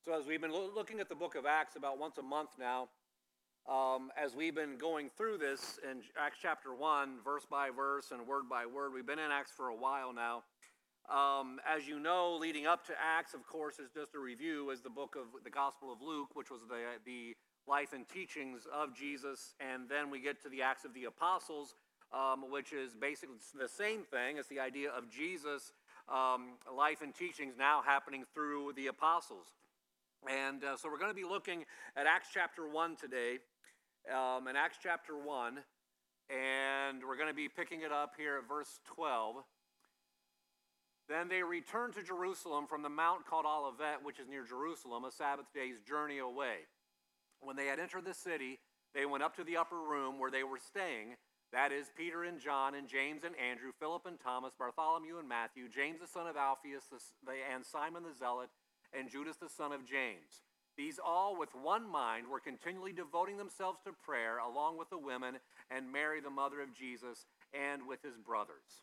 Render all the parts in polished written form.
So as we've been looking at the book of Acts about once a month now, as we've been going through this in Acts chapter 1, verse by verse and word by word, we've been in Acts for a while now. As you know, leading up to Acts, of course, is just a review, is the book of the Gospel of Luke, which was the life and teachings of Jesus, and then we get to the Acts of the Apostles, which is basically the same thing. It's the idea of Jesus' life and teachings now happening through the apostles. And so we're going to be looking at Acts chapter 1 today, in Acts chapter 1, and we're going to be picking it up here at verse 12. Then they returned to Jerusalem from the mount called Olivet, which is near Jerusalem, a Sabbath day's journey away. When they had entered the city, they went up to the upper room where they were staying, that is, Peter and John and James and Andrew, Philip and Thomas, Bartholomew and Matthew, James the son of Alphaeus, and Simon the Zealot, and Judas the son of James. These all with one mind were continually devoting themselves to prayer, along with the women and Mary the mother of Jesus, and with his brothers.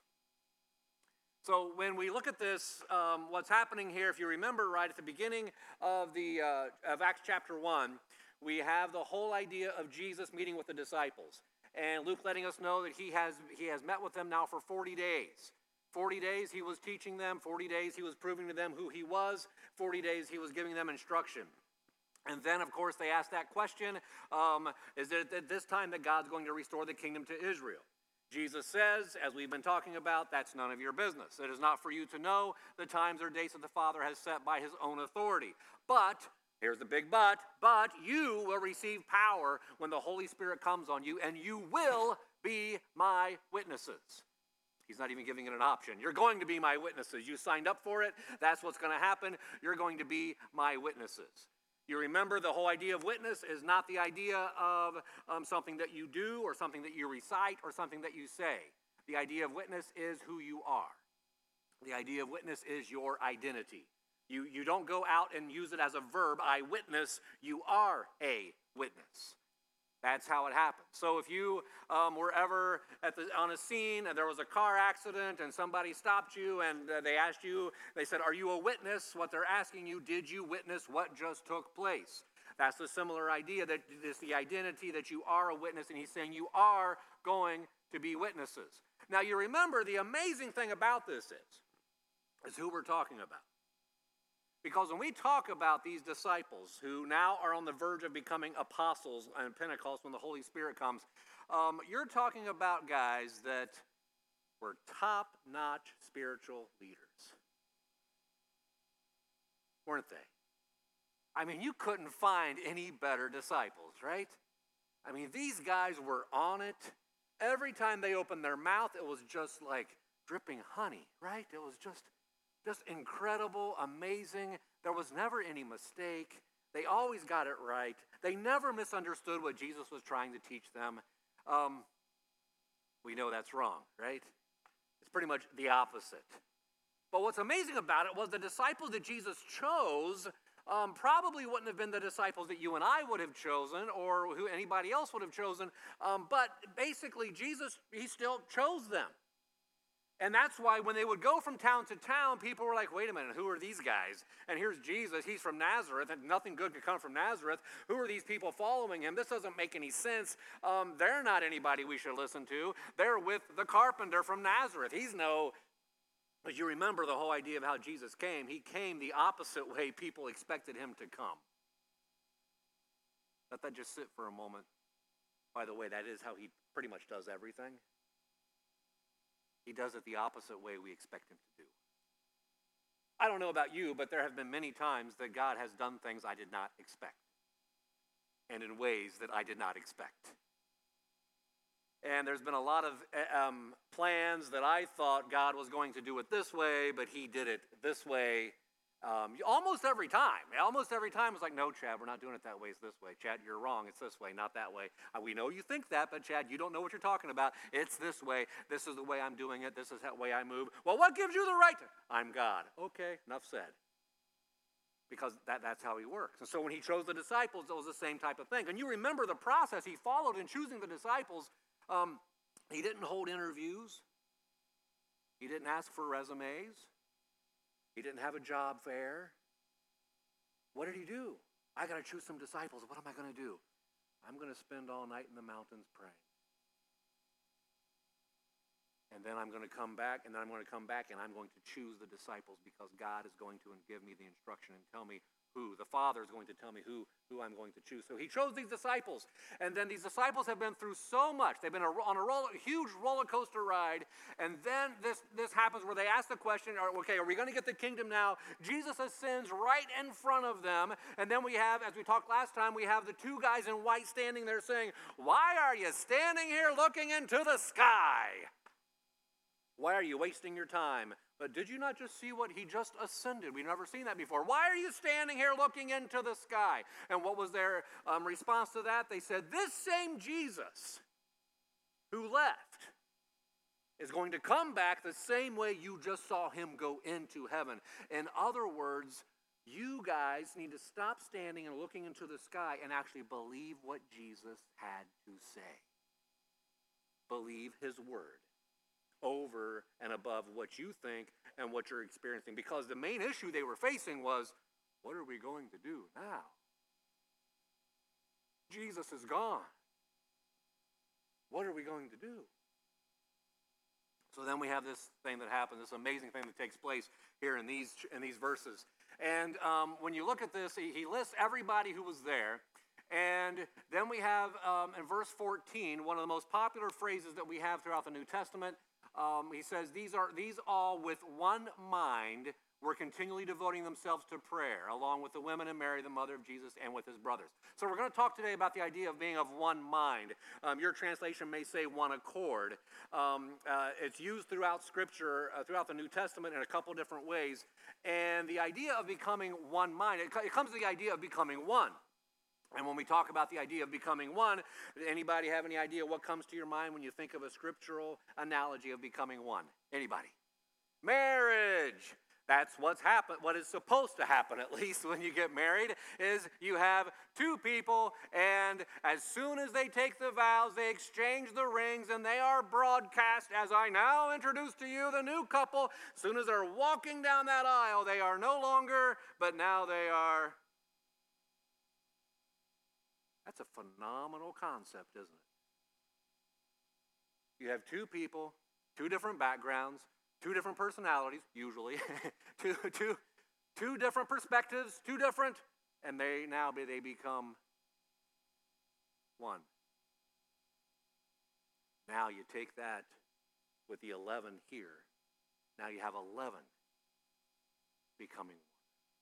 So when we look at this, what's happening here, if you remember right at the beginning of Acts chapter 1, we have the whole idea of Jesus meeting with the disciples. And Luke letting us know that he has met with them now for 40 days. 40 days he was teaching them, 40 days he was proving to them who he was, 40 days he was giving them instruction. And then, of course, they asked that question, is it at this time that God's going to restore the kingdom to Israel? Jesus says, as we've been talking about, that's none of your business. It is not for you to know the times or dates that the Father has set by his own authority. But, here's the big but you will receive power when the Holy Spirit comes on you, and you will be my witnesses. He's not even giving it an option. You're going to be my witnesses. You signed up for it. That's what's going to happen. You're going to be my witnesses. You remember the whole idea of witness is not the idea of something that you do or something that you recite or something that you say. The idea of witness is who you are. The idea of witness is your identity. You don't go out and use it as a verb, I witness. You are a witness. That's how it happens. So if you were ever on a scene and there was a car accident and somebody stopped you and they asked you, they said, are you a witness? What they're asking you, did you witness what just took place? That's a similar idea, that it's the identity that you are a witness, and he's saying you are going to be witnesses. Now you remember the amazing thing about this is who we're talking about. Because when we talk about these disciples who now are on the verge of becoming apostles on Pentecost when the Holy Spirit comes, you're talking about guys that were top-notch spiritual leaders. Weren't they? I mean, you couldn't find any better disciples, right? I mean, these guys were on it. Every time they opened their mouth, it was just like dripping honey, right? It was just incredible, amazing. There was never any mistake. They always got it right. They never misunderstood what Jesus was trying to teach them. We know that's wrong, right? It's pretty much the opposite. But what's amazing about it was the disciples that Jesus chose probably wouldn't have been the disciples that you and I would have chosen or who anybody else would have chosen. But basically, Jesus, he still chose them. And that's why when they would go from town to town, people were like, wait a minute, who are these guys? And here's Jesus, he's from Nazareth, and nothing good could come from Nazareth. Who are these people following him? This doesn't make any sense. They're not anybody we should listen to. They're with the carpenter from Nazareth. As you remember the whole idea of how Jesus came, he came the opposite way people expected him to come. Let that just sit for a moment. By the way, that is how he pretty much does everything. He does it the opposite way we expect him to do. I don't know about you, but there have been many times that God has done things I did not expect, and in ways that I did not expect. And there's been a lot of plans that I thought God was going to do it this way, but he did it this way. Almost every time. Almost every time it's like, no, Chad, we're not doing it that way. It's this way. Chad, you're wrong. It's this way, not that way. We know you think that, but Chad, you don't know what you're talking about. It's this way. This is the way I'm doing it. This is the way I move. Well, what gives you the right to? I'm God. Okay, enough said. Because that's how he works. And so when he chose the disciples, it was the same type of thing. And you remember the process he followed in choosing the disciples. He didn't hold interviews. He didn't ask for resumes. He didn't have a job fair. What did he do? I got to choose some disciples. What am I going to do? I'm going to spend all night in the mountains praying. And then I'm going to come back, and then I'm going to come back, and I'm going to choose the disciples because God is going to give me the instruction and tell me who. The Father is going to tell me who I'm going to choose. So he chose these disciples, and then these disciples have been through so much. They've been on a huge roller coaster ride, and then this happens where they ask the question, okay, are we going to get the kingdom now? Jesus ascends right in front of them, and then we have, as we talked last time, we have the two guys in white standing there saying, why are you standing here looking into the sky? Why are you wasting your time? But did you not just see what he just ascended? We've never seen that before. Why are you standing here looking into the sky? And what was their response to that? They said, this same Jesus who left is going to come back the same way you just saw him go into heaven. In other words, you guys need to stop standing and looking into the sky and actually believe what Jesus had to say. Believe his word over and above what you think and what you're experiencing. Because the main issue they were facing was, what are we going to do now? Jesus is gone. What are we going to do? So then we have this thing that happens, this amazing thing that takes place here in these verses. And when you look at this, he lists everybody who was there. And then we have in verse 14, one of the most popular phrases that we have throughout the New Testament. He says, these all with one mind were continually devoting themselves to prayer, along with the women and Mary, the mother of Jesus, and with his brothers. So we're going to talk today about the idea of being of one mind. Your translation may say one accord. It's used throughout Scripture, throughout the New Testament in a couple different ways. And the idea of becoming one mind, it comes to the idea of becoming one. And when we talk about the idea of becoming one, anybody have any idea what comes to your mind when you think of a scriptural analogy of becoming one? Anybody? Marriage. That's what's happened. What is supposed to happen, at least when you get married, is you have two people, and as soon as they take the vows, they exchange the rings, and they are broadcast. As I now introduce to you the new couple, as soon as they're walking down that aisle, they are no longer, but now they are. That's a phenomenal concept, isn't it? You have two people, two different backgrounds, two different personalities, usually, two different perspectives, and they become one. Now you take that with the 11 here. Now you have 11 becoming one.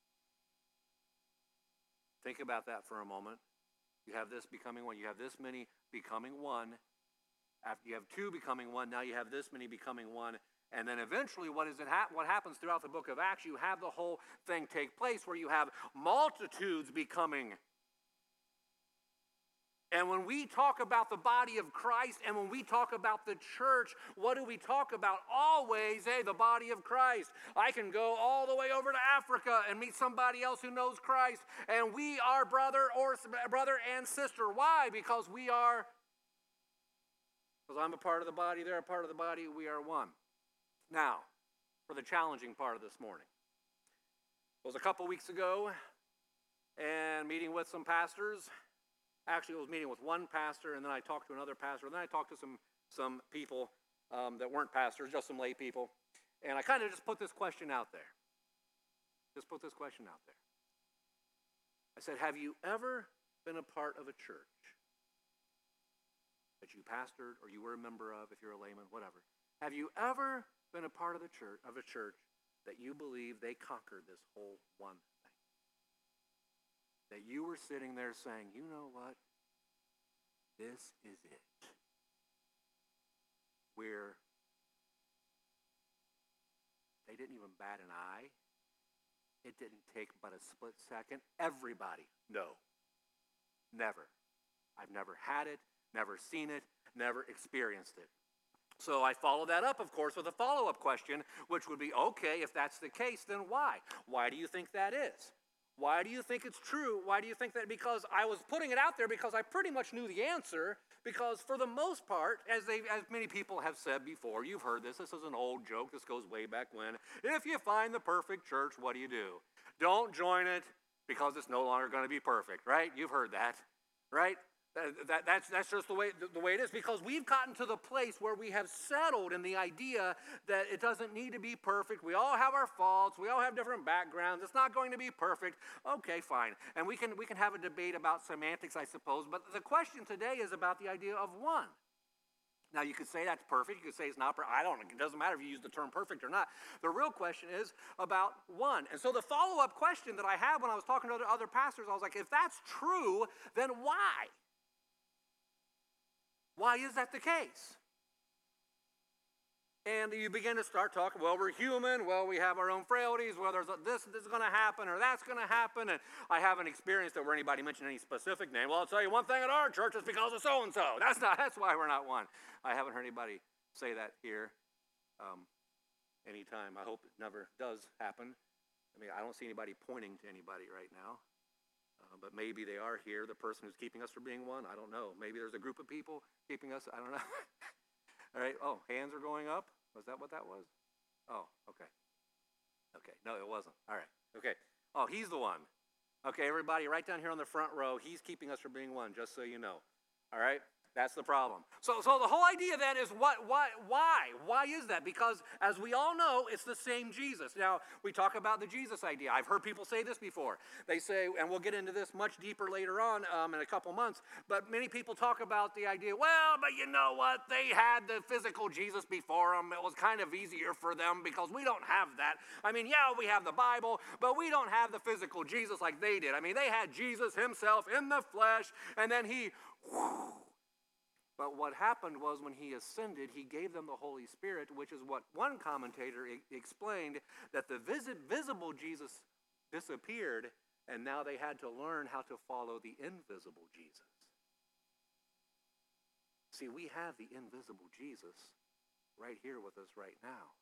Think about that for a moment. You have this becoming one. You have this many becoming one. After you have two becoming one, now you have this many becoming one. And then eventually what happens throughout the book of Acts, you have the whole thing take place where you have multitudes becoming. And when we talk about the body of Christ and when we talk about the church, what do we talk about? Always, the body of Christ. I can go all the way over to Africa and meet somebody else who knows Christ, and we are brother and sister. Why? Because I'm a part of the body, they're a part of the body, we are one. Now, for the challenging part of this morning. It was a couple weeks ago, and meeting with some pastors. Actually, I was meeting with one pastor, and then I talked to another pastor, and then I talked to some people that weren't pastors, just some lay people. And I kind of just put this question out there. I said, have you ever been a part of a church that you pastored or you were a member of, if you're a layman, whatever? Have you ever been a part of a church that you believe they conquered this whole one thing? That you were sitting there saying, you know what? This is it. Where they didn't even bat an eye. It didn't take but a split second. Everybody, no. Never. I've never had it, never seen it, never experienced it. So I follow that up, of course, with a follow-up question, which would be, okay, if that's the case, then why? Why do you think that is? Why do you think it's true? Why do you think that? Because I was putting it out there because I pretty much knew the answer. Because for the most part, as many people have said before, you've heard this. This is an old joke. This goes way back when. If you find the perfect church, what do? Don't join it because it's no longer going to be perfect, right? You've heard that, right? That's just the way it is, because we've gotten to the place where we have settled in the idea that it doesn't need to be perfect. We all have our faults. We all have different backgrounds. It's not going to be perfect. Okay, fine. And we can have a debate about semantics, I suppose. But the question today is about the idea of one. Now, you could say that's perfect. You could say it's not perfect. I don't know. It doesn't matter if you use the term perfect or not. The real question is about one. And so the follow-up question that I had when I was talking to other pastors, I was like, if that's true, then why? Why is that the case? And you begin to start talking, well, we're human, well, we have our own frailties, well, this is going to happen or that's going to happen, and I haven't experienced it where anybody mentioned any specific name. Well, I'll tell you one thing at our church, it's because of so-and-so. That's why we're not one. I haven't heard anybody say that here anytime. I hope it never does happen. I mean, I don't see anybody pointing to anybody right now. But maybe they are here, the person who's keeping us from being one. I don't know. Maybe there's a group of people keeping us. I don't know. All right. Oh, hands are going up. Was that what that was? Oh, okay. Okay. No, it wasn't. All right. Okay. Oh, he's the one. Okay, everybody, right down here on the front row, he's keeping us from being one, just so you know. All right? That's the problem. So the whole idea then is why? Why is that? Because as we all know, it's the same Jesus. Now, we talk about the Jesus idea. I've heard people say this before. They say, and we'll get into this much deeper later on in a couple months, but many people talk about the idea, well, but you know what? They had the physical Jesus before them. It was kind of easier for them because we don't have that. I mean, yeah, we have the Bible, but we don't have the physical Jesus like they did. I mean, they had Jesus himself in the flesh, and then he... But what happened was when he ascended, he gave them the Holy Spirit, which is what one commentator explained, that the visible Jesus disappeared, and now they had to learn how to follow the invisible Jesus. See, we have the invisible Jesus right here with us right now.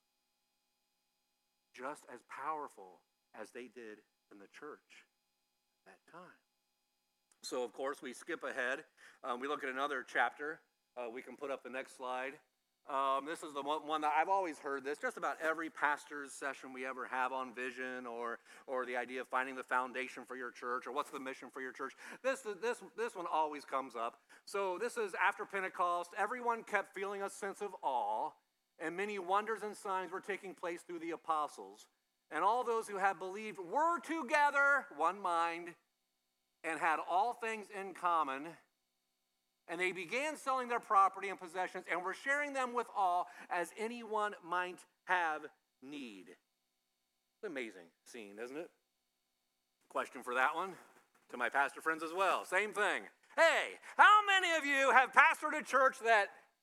Just as powerful as they did in the church at that time. So, of course, we skip ahead. We look at another chapter. We can put up the next slide. This is the one that I've always heard this. Just about every pastor's session we ever have on vision or the idea of finding the foundation for your church or what's the mission for your church. This one always comes up. So this is after Pentecost. Everyone kept feeling a sense of awe, and many wonders and signs were taking place through the apostles. And all those who had believed were together, one mind, and had all things in common. And they began selling their property and possessions and were sharing them with all as anyone might have need. It's an amazing scene, isn't it? Question for that one to my pastor friends as well. Same thing. Hey, how many of you have pastored a church that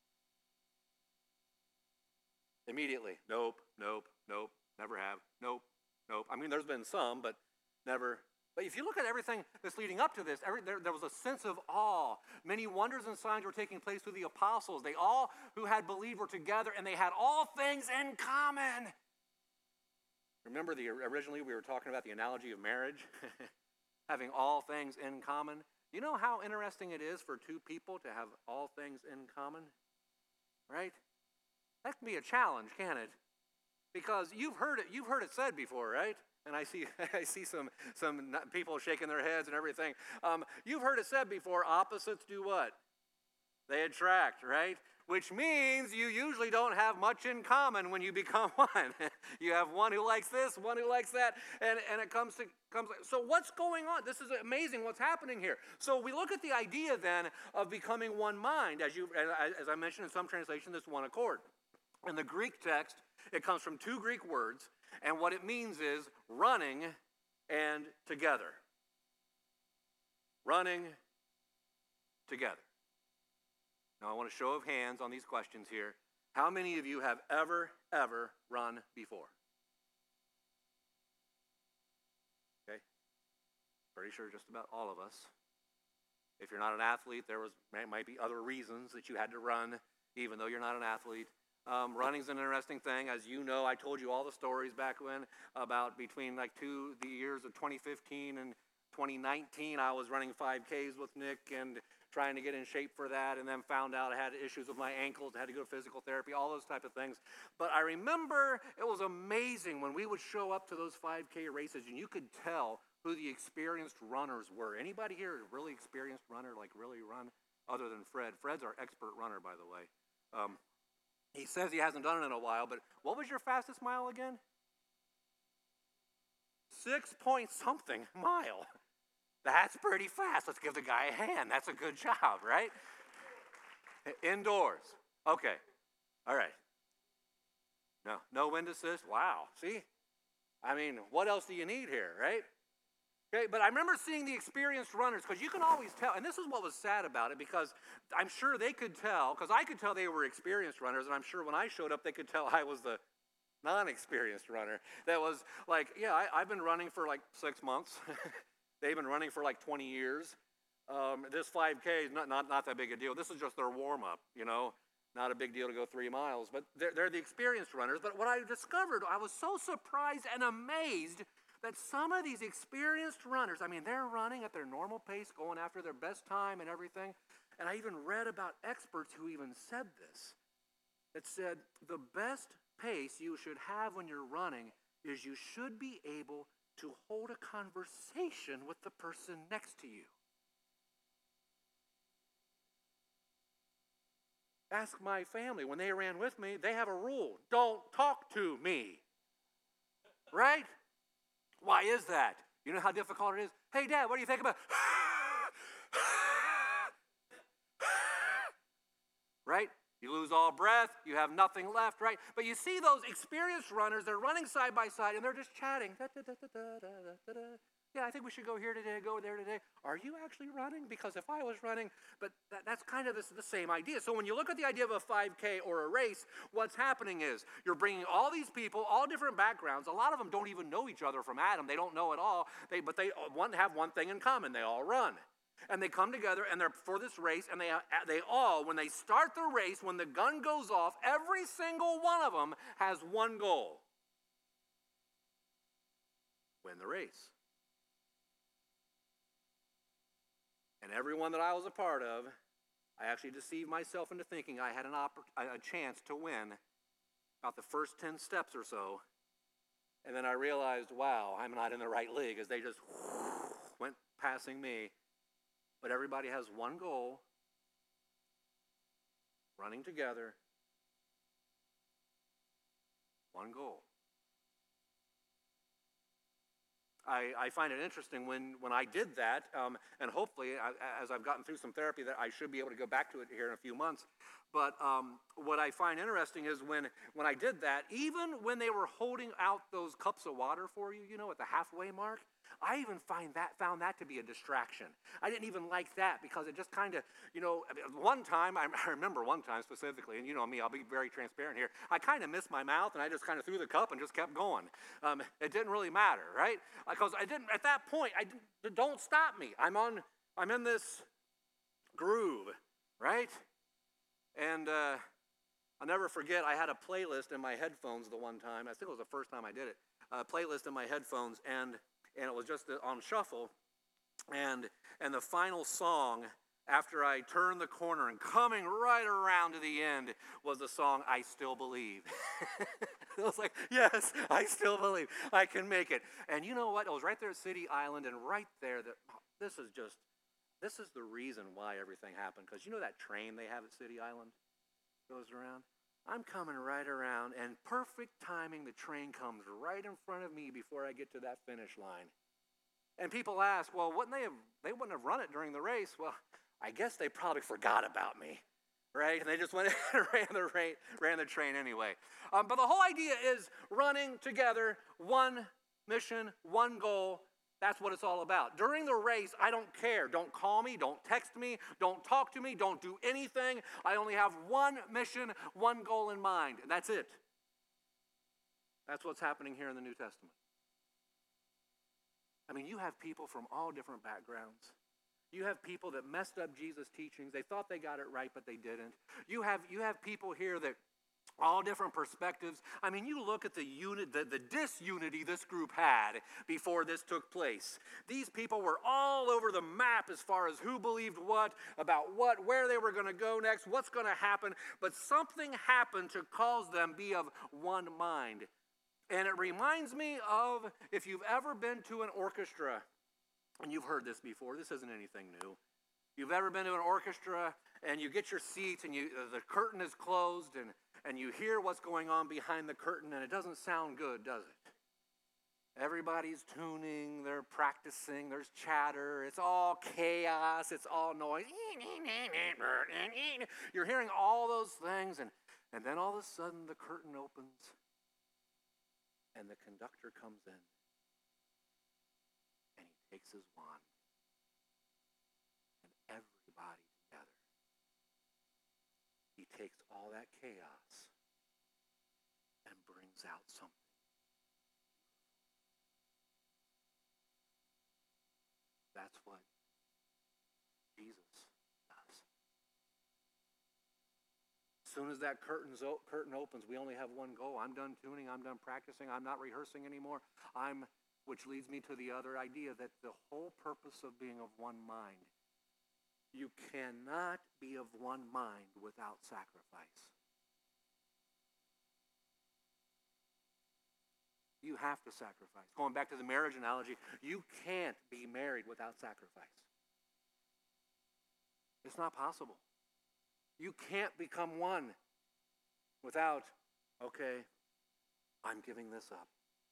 immediately, nope, never have, nope. I mean, there's been some, but never. But if you look at everything that's leading up to this, there was a sense of awe. Many wonders and signs were taking place through the apostles. They all who had believed were together, and they had all things in common. Remember, originally we were talking about the analogy of marriage? Having all things in common. You know how interesting it is for two people to have all things in common? Right? That can be a challenge, can't it? Because you've heard it said before, right? And I see some people shaking their heads and everything. You've heard it said before, opposites do what? They attract, right? Which means you usually don't have much in common when you become one. You have one who likes this, one who likes that, and it comes. So what's going on? This is amazing what's happening here. So we look at the idea then of becoming one mind. As I mentioned in some translation, this one accord. In the Greek text, it comes from two Greek words, and what it means is running and together. Running together. Now I want a show of hands on these questions here. How many of you have ever run before? Okay. Pretty sure just about all of us. If you're not an athlete, might be other reasons that you had to run, even though you're not an athlete. Running's an interesting thing. As you know, I told you all the stories back when about between the years of 2015 and 2019, I was running 5Ks with Nick and trying to get in shape for that, and then found out I had issues with my ankles, I had to go to physical therapy, all those type of things. But I remember it was amazing when we would show up to those 5K races, and you could tell who the experienced runners were. Anybody here a really experienced runner, like really run, other than Fred? Fred's our expert runner, by the way. He says he hasn't done it in a while, but what was your fastest mile again? 6 point something mile. That's pretty fast. Let's give the guy a hand. That's a good job, right? Indoors. Okay. All right. No wind assist. Wow. See? I mean, what else do you need here, right? Okay, but I remember seeing the experienced runners, because you can always tell, and this is what was sad about it, because I'm sure they could tell, because I could tell they were experienced runners, and I'm sure when I showed up, they could tell I was the non-experienced runner. That was like, yeah, I've been running for like 6 months. They've been running for like 20 years. This 5K is not that big a deal. This is just their warm-up, Not a big deal to go 3 miles. But they're the experienced runners. But what I discovered, I was so surprised and amazed that some of these experienced runners, they're running at their normal pace, going after their best time and everything. And I even read about experts who even said this. That said, the best pace you should have when you're running is you should be able to hold a conversation with the person next to you. Ask my family. When they ran with me, they have a rule. Don't talk to me. Right? Why is that? You know how difficult it is? Hey, Dad, what do you think about... Right? You lose all breath. You have nothing left, right? But you see those experienced runners, they're running side by side, and they're just chatting. Yeah, I think we should go here today, go there today. Are you actually running? Because if I was running, but that's kind of the same idea. So when you look at the idea of a 5K or a race, what's happening is you're bringing all these people, all different backgrounds. A lot of them don't even know each other from Adam. They don't know at all. But they have one thing in common. They all run. And they come together, and they're for this race, and they all, when they start the race, when the gun goes off, every single one of them has one goal: win the race. And every one that I was a part of, I actually deceived myself into thinking I had a chance to win about the first 10 steps or so. And then I realized, wow, I'm not in the right league, as they just went passing me. But everybody has one goal: running together. One goal. I find it interesting when I did that, and hopefully, as I've gotten through some therapy, that I should be able to go back to it here in a few months. But what I find interesting is when I did that, even when they were holding out those cups of water for you, at the halfway mark, I even found that to be a distraction. I didn't even like that, because it just kind of, one time, I remember one time specifically, and you know me, I'll be very transparent here. I kind of missed my mouth, and I just kind of threw the cup and just kept going. It didn't really matter, right? Because at that point, don't stop me. I'm in this groove, right? And I'll never forget, I had a playlist in my headphones the one time. I think it was the first time I did it. A playlist in my headphones, and it was just on shuffle. And the final song, after I turned the corner and coming right around to the end, was the song "I Still Believe." I was like, yes, I still believe I can make it. And you know what? It was right there at City Island, and right there, this is the reason why everything happened. Because you know that train they have at City Island goes around? I'm coming right around, and perfect timing, the train comes right in front of me before I get to that finish line. And people ask, well, they wouldn't have run it during the race. Well, I guess they probably forgot about me, right? And they just went and ran the train anyway. But the whole idea is running together, one mission, one goal. That's what it's all about. During the race, I don't care. Don't call me. Don't text me. Don't talk to me. Don't do anything. I only have one mission, one goal in mind, and that's it. That's what's happening here in the New Testament. You have people from all different backgrounds. You have people that messed up Jesus' teachings. They thought they got it right, but they didn't. You have people here that all different perspectives. You look at the disunity this group had before this took place. These people were all over the map as far as who believed what, about what, where they were going to go next, what's going to happen. But something happened to cause them be of one mind. And it reminds me of, if you've ever been to an orchestra, and you've heard this before, this isn't anything new. You've ever been to an orchestra and you get your seats and the curtain is closed and you hear what's going on behind the curtain and it doesn't sound good, does it? Everybody's tuning, they're practicing, there's chatter, it's all chaos, it's all noise. You're hearing all those things, and then all of a sudden the curtain opens and the conductor comes in and he takes his wand and everybody together. He takes all that chaos and brings out something. That's what Jesus does. As soon as that curtain opens, we only have one goal. I'm done tuning. I'm done practicing. I'm not rehearsing anymore. Which leads me to the other idea that the whole purpose of being of one mind, you cannot be of one mind without sacrifice. You have to sacrifice. Going back to the marriage analogy, you can't be married without sacrifice. It's not possible. You can't become one without, okay, I'm giving this up.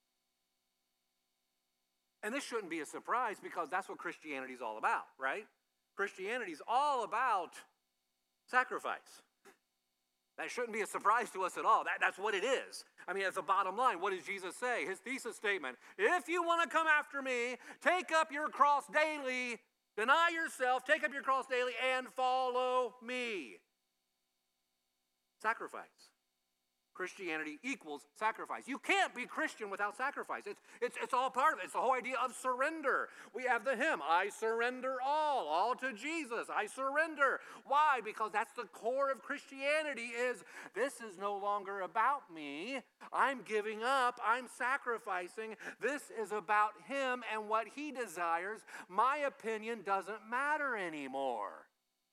And this shouldn't be a surprise because that's what Christianity is all about, right? Christianity is all about sacrifice. That shouldn't be a surprise to us at all. That's what it is. I mean, as a bottom line, what does Jesus say? His thesis statement, if you want to come after me, take up your cross daily, deny yourself, take up your cross daily, and follow me. Sacrifice. Christianity equals sacrifice. You can't be Christian without sacrifice. It's all part of it. It's the whole idea of surrender. We have the hymn, I surrender all to Jesus. I surrender. Why? Because that's the core of Christianity is this is no longer about me. I'm giving up. I'm sacrificing. This is about him and what he desires. My opinion doesn't matter anymore.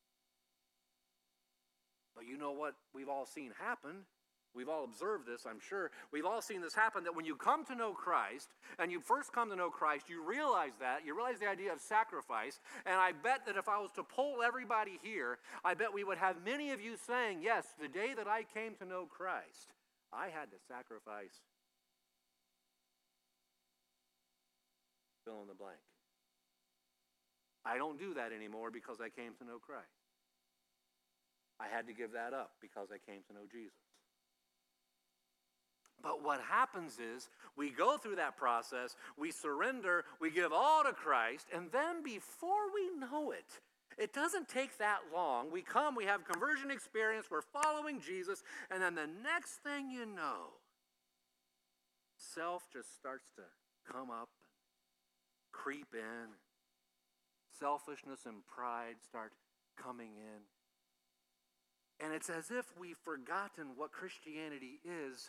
But you know what we've all seen happen? We've all observed this, I'm sure. We've all seen this happen, that when you come to know Christ, and you first come to know Christ, you realize the idea of sacrifice, and I bet that if I was to poll everybody here, I bet we would have many of you saying, yes, the day that I came to know Christ, I had to sacrifice fill in the blank. I don't do that anymore because I came to know Christ. I had to give that up because I came to know Jesus. But what happens is we go through that process, we surrender, we give all to Christ, and then before we know it, it doesn't take that long. We come, we have conversion experience, we're following Jesus, and then the next thing you know, self just starts to come up and creep in. Selfishness and pride start coming in. And it's as if we've forgotten what Christianity is.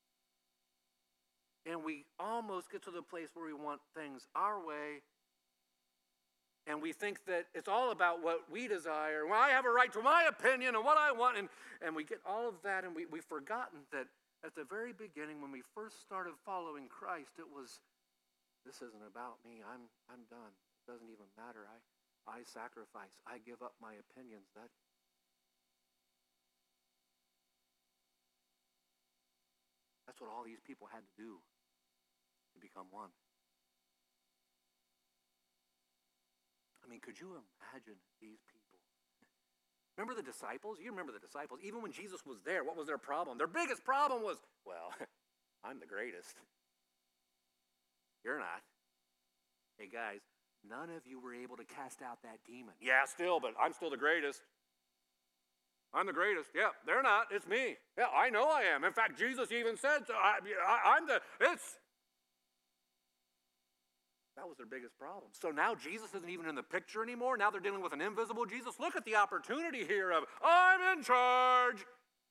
And we almost get to the place where we want things our way. And we think that it's all about what we desire. Well, I have a right to my opinion and what I want. And we get all of that, and we've forgotten that at the very beginning, when we first started following Christ, it was, this isn't about me. I'm done. It doesn't even matter. I sacrifice. I give up my opinions. That's what all these people had to do to become one. I mean, could you imagine these people? Remember the disciples? You remember the disciples. Even when Jesus was there, what was their problem? Their biggest problem was, well, I'm the greatest. You're not. Hey, guys, none of you were able to cast out that demon. Yeah, still, but I'm still the greatest. I'm the greatest. Yeah, they're not. It's me. Yeah, I know I am. In fact, Jesus even said, that was their biggest problem. So now Jesus isn't even in the picture anymore. Now they're dealing with an invisible Jesus. Look at the opportunity here of, I'm in charge.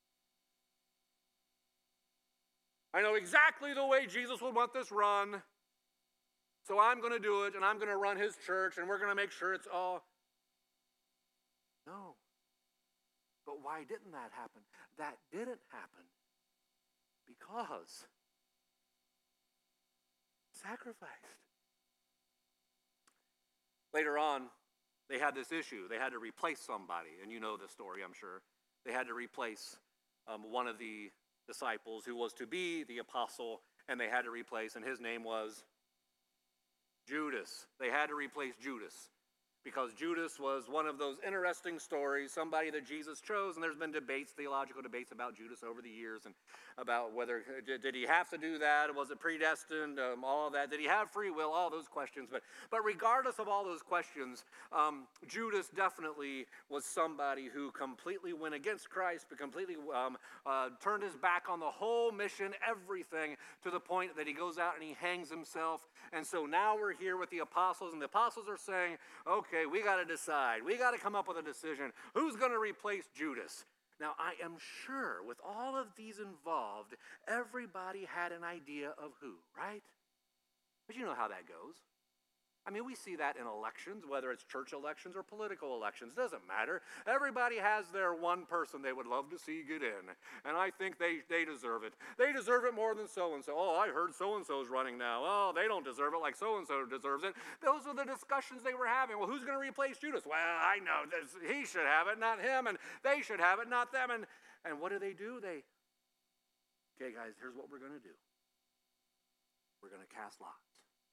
I know exactly the way Jesus would want this run. So I'm going to do it, and I'm going to run his church, and we're going to make sure it's all. No. But why didn't that happen? That didn't happen because sacrificed. Later on, they had this issue. They had to replace somebody, and you know the story, I'm sure. They had to replace one of the disciples who was to be the apostle, and they had to replace, and his name was Judas. They had to replace Judas because Judas was one of those interesting stories, somebody that Jesus chose, and there's been debates, theological debates about Judas over the years and about whether, did he have to do that? Was it predestined? All of that. Did he have free will? All those questions. But regardless of all those questions, Judas definitely was somebody who completely went against Christ, but completely turned his back on the whole mission, everything, to the point that he goes out and he hangs himself. And so now we're here with the apostles, and the apostles are saying, okay, we got to decide. We got to come up with a decision. Who's going to replace Judas? Now, I am sure with all of these involved, everybody had an idea of who, right? But you know how that goes. I mean, we see that in elections, whether it's church elections or political elections. Doesn't matter. Everybody has their one person they would love to see get in. And I think they deserve it. They deserve it more than so-and-so. Oh, I heard so-and-so's running now. Oh, they don't deserve it like so-and-so deserves it. Those are the discussions they were having. Well, who's going to replace Judas? Well, I know. He should have it, not him. And they should have it, not them. And what do? Okay, guys, here's what we're going to do. We're going to cast lots.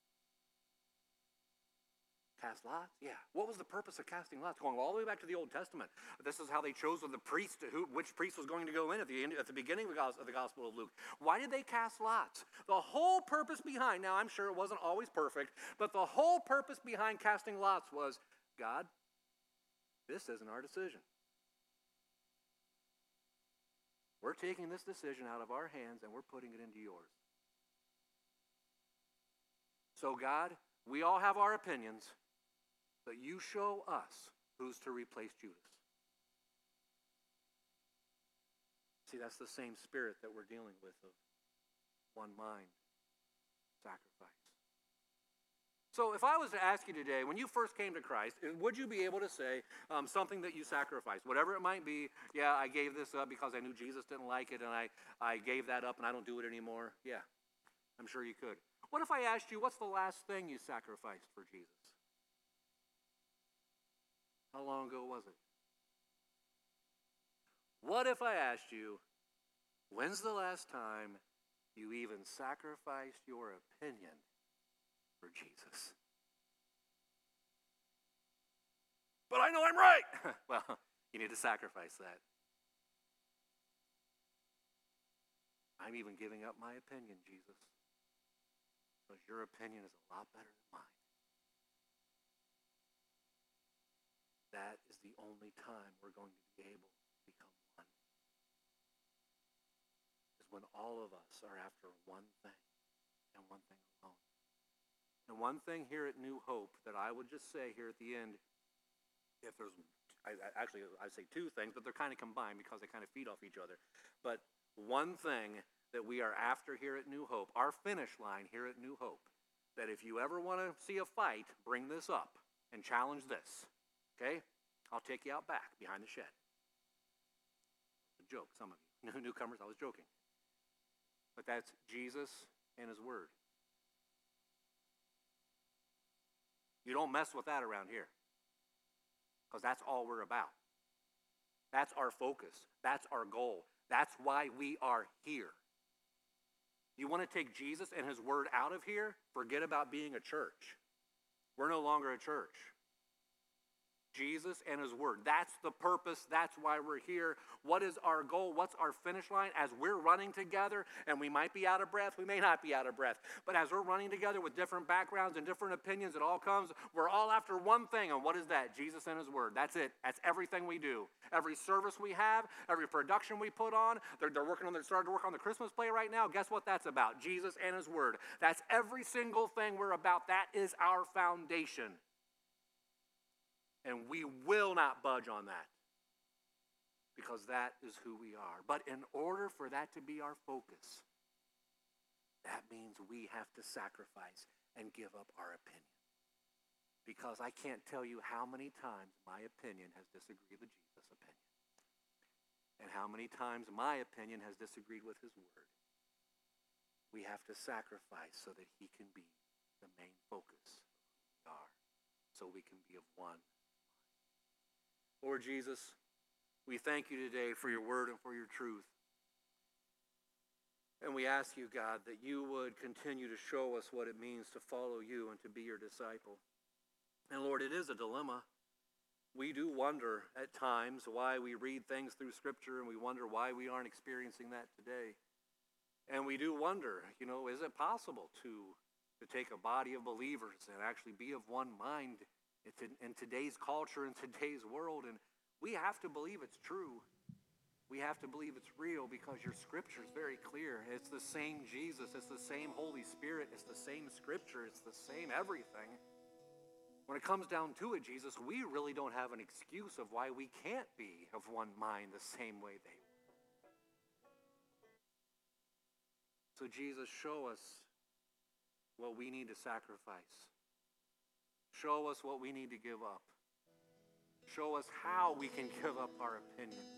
Cast lots? Yeah. What was the purpose of casting lots? Going all the way back to the Old Testament. This is how they chose the priest, which priest was going to go in at the beginning of the Gospel of Luke. Why did they cast lots? The whole purpose behind, now I'm sure it wasn't always perfect, but the whole purpose behind casting lots was, God, this isn't our decision. We're taking this decision out of our hands and we're putting it into yours. So God, we all have our opinions, but you show us who's to replace Judas. See, that's the same spirit that we're dealing with of one mind, sacrifice. So if I was to ask you today, when you first came to Christ, would you be able to say something that you sacrificed? Whatever it might be, yeah, I gave this up because I knew Jesus didn't like it, and I gave that up and I don't do it anymore. Yeah, I'm sure you could. What if I asked you, what's the last thing you sacrificed for Jesus? How long ago was it? What if I asked you, when's the last time you even sacrificed your opinion for Jesus? But I know I'm right. Well, you need to sacrifice that. I'm even giving up my opinion, Jesus, because your opinion is a lot better than mine. That is the only time we're going to be able to become one. Is when all of us are after one thing and one thing alone. And one thing here at New Hope that I would just say here at the end, if there's, I say two things, but they're kind of combined because they kind of feed off each other. But one thing that we are after here at New Hope, our finish line here at New Hope, that if you ever want to see a fight, bring this up and challenge this. Okay? I'll take you out back behind the shed. A joke, some of you. Newcomers, I was joking. But that's Jesus and his word. You don't mess with that around here. Because that's all we're about. That's our focus. That's our goal. That's why we are here. You want to take Jesus and his word out of here? Forget about being a church. We're no longer a church. Jesus and his word. That's the purpose. That's why we're here. What is our goal? What's our finish line? As we're running together, and we might be out of breath, we may not be out of breath, but as we're running together with different backgrounds and different opinions, it all comes, we're all after one thing, and what is that? Jesus and his word. That's it. That's everything we do. Every service we have, every production we put on, they're starting to work on the Christmas play right now. Guess what that's about? Jesus and his word. That's every single thing we're about. That is our foundation. And we will not budge on that because that is who we are. But in order for that to be our focus, that means we have to sacrifice and give up our opinion. Because I can't tell you how many times my opinion has disagreed with Jesus' opinion. And how many times my opinion has disagreed with his word. We have to sacrifice so that he can be the main focus of who we are. So so we can be of one. Lord Jesus, we thank you today for your word and for your truth. And we ask you, God, that you would continue to show us what it means to follow you and to be your disciple. And Lord, it is a dilemma. We do wonder at times why we read things through Scripture, and we wonder why we aren't experiencing that today. And we do wonder, is it possible to take a body of believers and actually be of one mind in today's culture, in today's world? And we have to believe it's true. We have to believe it's real because your Scripture is very clear. It's the same Jesus. It's the same Holy Spirit. It's the same Scripture. It's the same everything. When it comes down to it, Jesus, we really don't have an excuse of why we can't be of one mind the same way they were. So Jesus, show us what we need to sacrifice. Show us what we need to give up. Show us how we can give up our opinions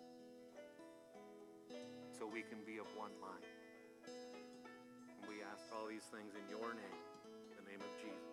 so we can be of one mind. And we ask all these things in your name, in the name of Jesus.